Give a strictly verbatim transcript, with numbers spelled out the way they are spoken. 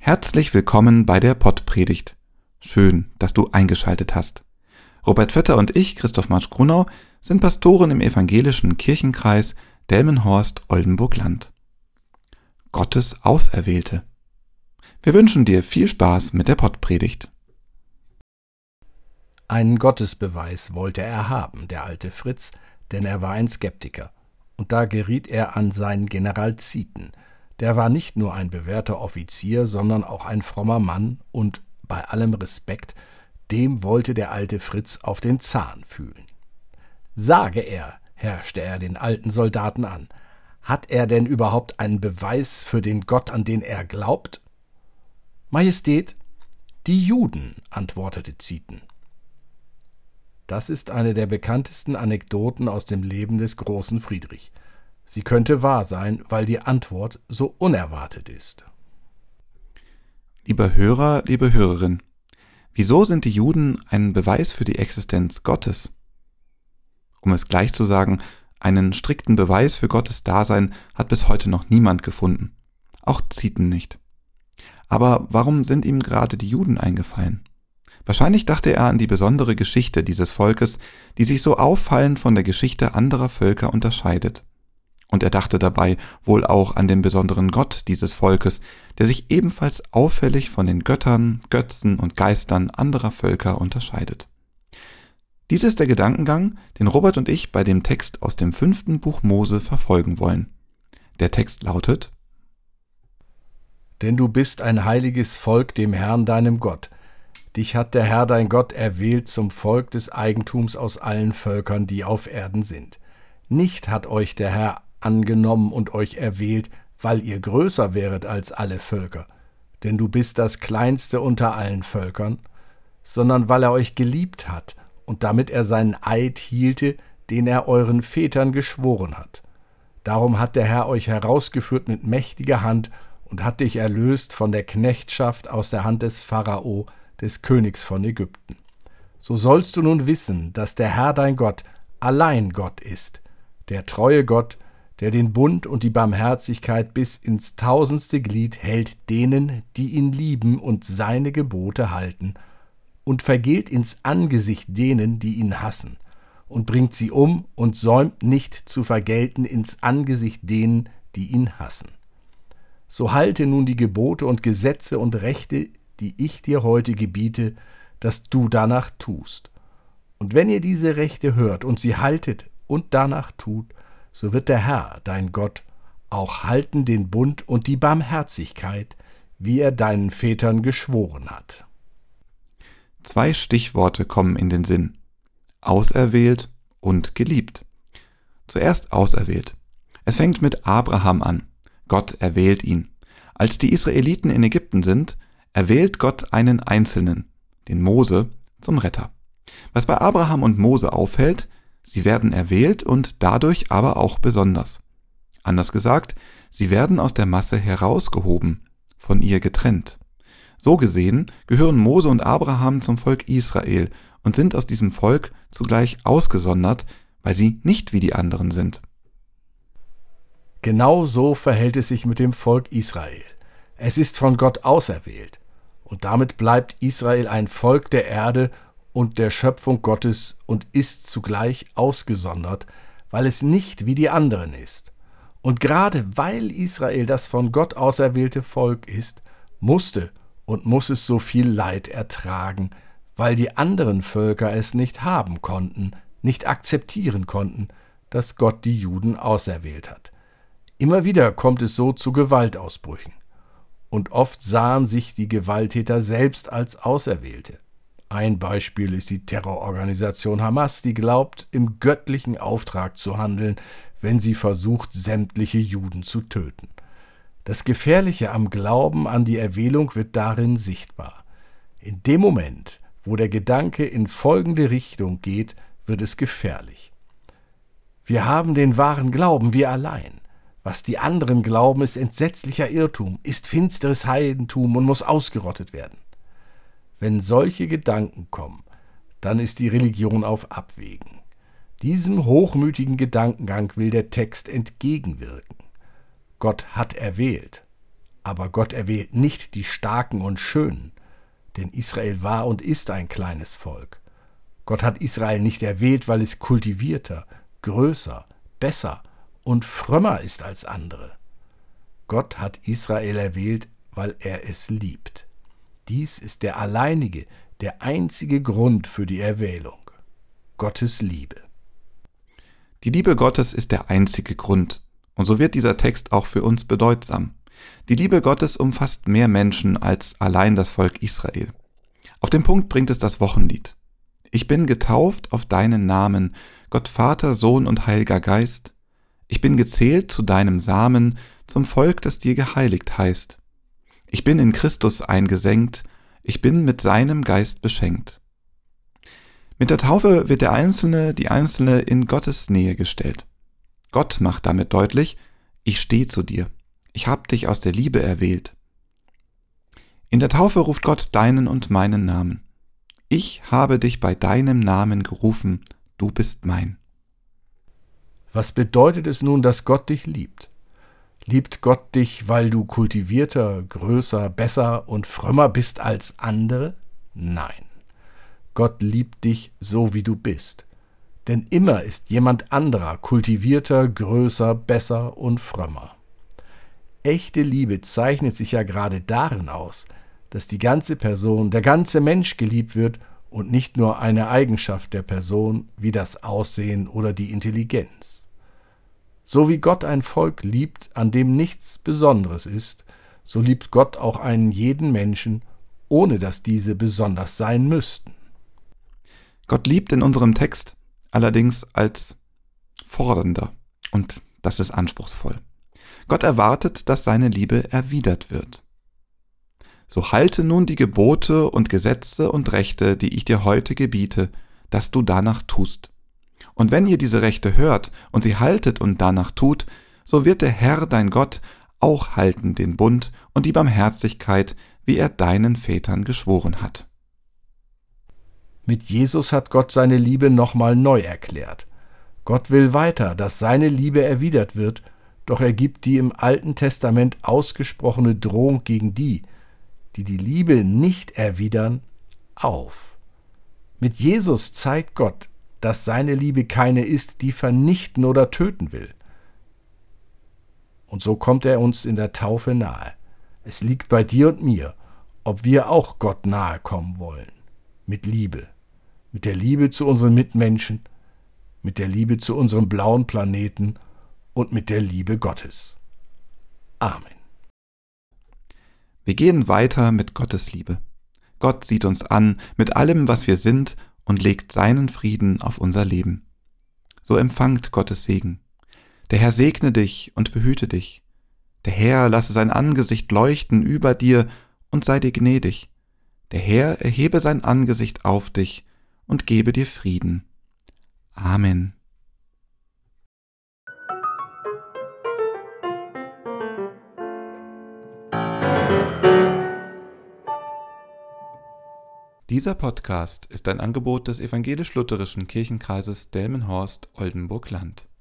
Herzlich willkommen bei der Pottpredigt. Schön, dass du eingeschaltet hast. Robert Vetter und ich, Christoph Marsch-Grunau, sind Pastoren im evangelischen Kirchenkreis Delmenhorst-Oldenburg-Land. Gottes Auserwählte. Wir wünschen dir viel Spaß mit der Pottpredigt. Einen Gottesbeweis wollte er haben, der alte Fritz, denn er war ein Skeptiker. Und da geriet er an seinen General Zieten. Der war nicht nur ein bewährter Offizier, sondern auch ein frommer Mann und, bei allem Respekt, dem wollte der alte Fritz auf den Zahn fühlen. »Sage er«, herrschte er den alten Soldaten an, »hat er denn überhaupt einen Beweis für den Gott, an den er glaubt?« »Majestät, die Juden«, antwortete Zieten. Das ist eine der bekanntesten Anekdoten aus dem Leben des großen Friedrich. Sie könnte wahr sein, weil die Antwort so unerwartet ist. Lieber Hörer, liebe Hörerin, wieso sind die Juden ein Beweis für die Existenz Gottes? Um es gleich zu sagen, einen strikten Beweis für Gottes Dasein hat bis heute noch niemand gefunden. Auch Zieten nicht. Aber warum sind ihm gerade die Juden eingefallen? Wahrscheinlich dachte er an die besondere Geschichte dieses Volkes, die sich so auffallend von der Geschichte anderer Völker unterscheidet. Und er dachte dabei wohl auch an den besonderen Gott dieses Volkes, der sich ebenfalls auffällig von den Göttern, Götzen und Geistern anderer Völker unterscheidet. Dies ist der Gedankengang, den Robert und ich bei dem Text aus dem fünften Buch Mose verfolgen wollen. Der Text lautet: »Denn du bist ein heiliges Volk dem Herrn deinem Gott. Dich hat der Herr dein Gott erwählt zum Volk des Eigentums aus allen Völkern, die auf Erden sind. Nicht hat euch der Herr angenommen und euch erwählt, weil ihr größer wäret als alle Völker, denn du bist das Kleinste unter allen Völkern, sondern weil er euch geliebt hat und damit er seinen Eid hielte, den er euren Vätern geschworen hat. Darum hat der Herr euch herausgeführt mit mächtiger Hand und hat dich erlöst von der Knechtschaft aus der Hand des Pharao, des Königs von Ägypten. So sollst du nun wissen, dass der Herr dein Gott allein Gott ist, der treue Gott, der den Bund und die Barmherzigkeit bis ins tausendste Glied hält denen, die ihn lieben und seine Gebote halten, und vergilt ins Angesicht denen, die ihn hassen, und bringt sie um und säumt nicht zu vergelten ins Angesicht denen, die ihn hassen. So halte nun die Gebote und Gesetze und Rechte, die ich dir heute gebiete, dass du danach tust. Und wenn ihr diese Rechte hört und sie haltet und danach tut, so wird der Herr, dein Gott, auch halten den Bund und die Barmherzigkeit, wie er deinen Vätern geschworen hat.« Zwei Stichworte kommen in den Sinn: auserwählt und geliebt. Zuerst auserwählt. Es fängt mit Abraham an. Gott erwählt ihn. Als die Israeliten in Ägypten sind, erwählt Gott einen Einzelnen, den Mose, zum Retter. Was bei Abraham und Mose auffällt: Sie werden erwählt und dadurch aber auch besonders. Anders gesagt, sie werden aus der Masse herausgehoben, von ihr getrennt. So gesehen gehören Mose und Abraham zum Volk Israel und sind aus diesem Volk zugleich ausgesondert, weil sie nicht wie die anderen sind. Genau so verhält es sich mit dem Volk Israel. Es ist von Gott auserwählt. Und damit bleibt Israel ein Volk der Erde und der Schöpfung Gottes und ist zugleich ausgesondert, weil es nicht wie die anderen ist. Und gerade weil Israel das von Gott auserwählte Volk ist, musste und muss es so viel Leid ertragen, weil die anderen Völker es nicht haben konnten, nicht akzeptieren konnten, dass Gott die Juden auserwählt hat. Immer wieder kommt es so zu Gewaltausbrüchen. Und oft sahen sich die Gewalttäter selbst als Auserwählte. Ein Beispiel ist die Terrororganisation Hamas, die glaubt, im göttlichen Auftrag zu handeln, wenn sie versucht, sämtliche Juden zu töten. Das Gefährliche am Glauben an die Erwählung wird darin sichtbar. In dem Moment, wo der Gedanke in folgende Richtung geht, wird es gefährlich. Wir haben den wahren Glauben, wir allein. Was die anderen glauben, ist entsetzlicher Irrtum, ist finsteres Heidentum und muss ausgerottet werden. Wenn solche Gedanken kommen, dann ist die Religion auf Abwägen. Diesem hochmütigen Gedankengang will der Text entgegenwirken. Gott hat erwählt, Aber Gott erwählt nicht die Starken und Schönen, denn Israel war und ist ein kleines Volk. Gott hat Israel nicht erwählt, weil es kultivierter, größer, besser und frömmer ist als andere. Gott hat Israel erwählt, weil er es liebt. Dies ist der alleinige, der einzige Grund für die Erwählung. Gottes Liebe. Die Liebe Gottes ist der einzige Grund. Und so wird dieser Text auch für uns bedeutsam. Die Liebe Gottes umfasst mehr Menschen als allein das Volk Israel. Auf den Punkt bringt es das Wochenlied. Ich bin getauft auf deinen Namen, Gott Vater, Sohn und Heiliger Geist. Ich bin gezählt zu deinem Samen, zum Volk, das dir geheiligt heißt. Ich bin in Christus eingesenkt, ich bin mit seinem Geist beschenkt. Mit der Taufe wird der Einzelne, die Einzelne in Gottes Nähe gestellt. Gott macht damit deutlich, ich stehe zu dir, ich habe dich aus der Liebe erwählt. In der Taufe ruft Gott deinen und meinen Namen. Ich habe dich bei deinem Namen gerufen, du bist mein. Was bedeutet es nun, dass Gott dich liebt? Liebt Gott dich, weil du kultivierter, größer, besser und frömmer bist als andere? Nein. Gott liebt dich so, wie du bist. Denn immer ist jemand anderer kultivierter, größer, besser und frömmer. Echte Liebe zeichnet sich ja gerade darin aus, dass die ganze Person, der ganze Mensch geliebt wird und nicht nur eine Eigenschaft der Person wie das Aussehen oder die Intelligenz. So wie Gott ein Volk liebt, an dem nichts Besonderes ist, so liebt Gott auch einen jeden Menschen, ohne dass diese besonders sein müssten. Gott liebt in unserem Text allerdings als Fordernder und das ist anspruchsvoll. Gott erwartet, dass seine Liebe erwidert wird. So halte nun die Gebote und Gesetze und Rechte, die ich dir heute gebiete, dass du danach tust. Und wenn ihr diese Rechte hört und sie haltet und danach tut, so wird der Herr, dein Gott, auch halten den Bund und die Barmherzigkeit, wie er deinen Vätern geschworen hat. Mit Jesus hat Gott seine Liebe nochmal neu erklärt. Gott will weiter, dass seine Liebe erwidert wird, doch er gibt die im Alten Testament ausgesprochene Drohung gegen die, die die Liebe nicht erwidern, auf. Mit Jesus zeigt Gott, dass seine Liebe keine ist, die vernichten oder töten will. Und so kommt er uns in der Taufe nahe. Es liegt bei dir und mir, ob wir auch Gott nahe kommen wollen. Mit Liebe. Mit der Liebe zu unseren Mitmenschen, mit der Liebe zu unserem blauen Planeten und mit der Liebe Gottes. Amen. Wir gehen weiter mit Gottes Liebe. Gott sieht uns an mit allem, was wir sind und legt seinen Frieden auf unser Leben. So empfangt Gottes Segen. Der Herr segne dich und behüte dich. Der Herr lasse sein Angesicht leuchten über dir und sei dir gnädig. Der Herr erhebe sein Angesicht auf dich und gebe dir Frieden. Amen. Dieser Podcast ist ein Angebot des evangelisch-lutherischen Kirchenkreises Delmenhorst-Oldenburg-Land.